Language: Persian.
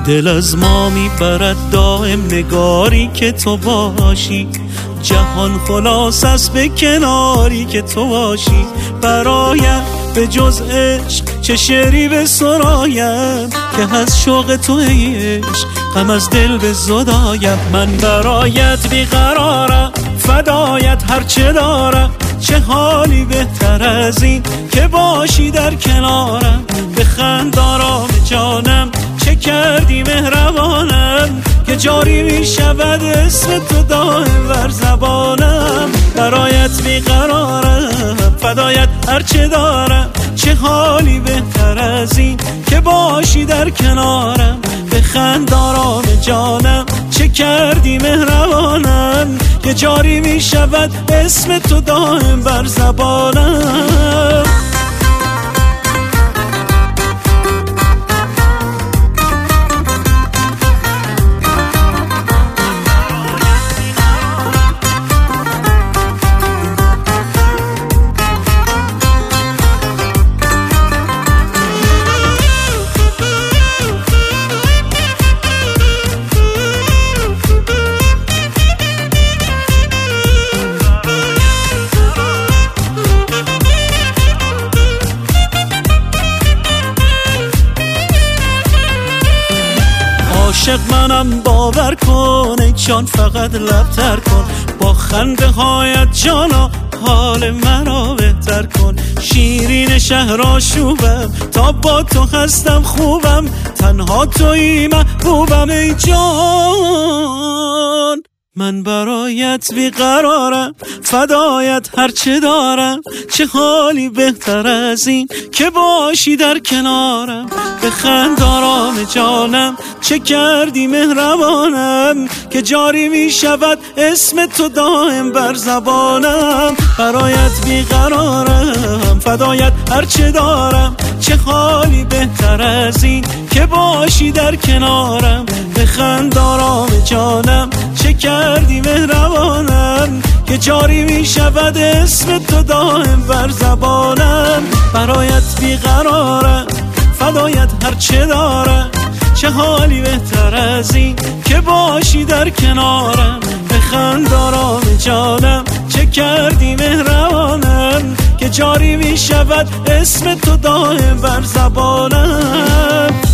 دل از ما میبرد دائم نگاری که تو باشی، جهان خلاص است به کناری که تو باشی. برایم به جز عشق چه شعری به سرایم، که از شوق تو ای عشق غم از دل به زدایم. من برایت بیقرارم فدایت هرچه دارم، چه حالی بهتر از این که باشی در کنارم. بخند آرام جانم چه کردی مهربانم، که جاری می شود اسم تو دائم بر زبانم. برایت بیقرارم فدایت هرچه دارم، چه حالی بهتر از این که باشی در کنارم. بخند آرام جانم چه کردی مهربانم، که جاری می شود اسم تو دائم بر زبانم. عاشق منم باور کن ای جان، فقط لبتر کن با خنده هایت جانا، حال مرا بهتر کن. شیرین شهر آشوبم تا با تو هستم خوبم، تنها تویی محبوبم ای جان. من برایت بیقرارم فدایت هرچه دارم، چه حالی بهتر از این که باشی در کنارم. بخند آرام جانم چه کردی مهربانم، که جاری می شود اسم تو دائم بر زبانم. برایت بیقرارم فدایت هرچه دارم، چه حالی بهتر از این که باشی در کنارم. بخند آرام جانم چه کردی مهربانم، که جاری می شود اسم تو دائم بر زبانم. برایت بیقرارم فدایت هرچه دارم، چه حالی بهتر از این که باشی در کنارم. بخند آرام جانم چه کردی مهربانم، که جاری می شود اسم تو دائم بر زبانم.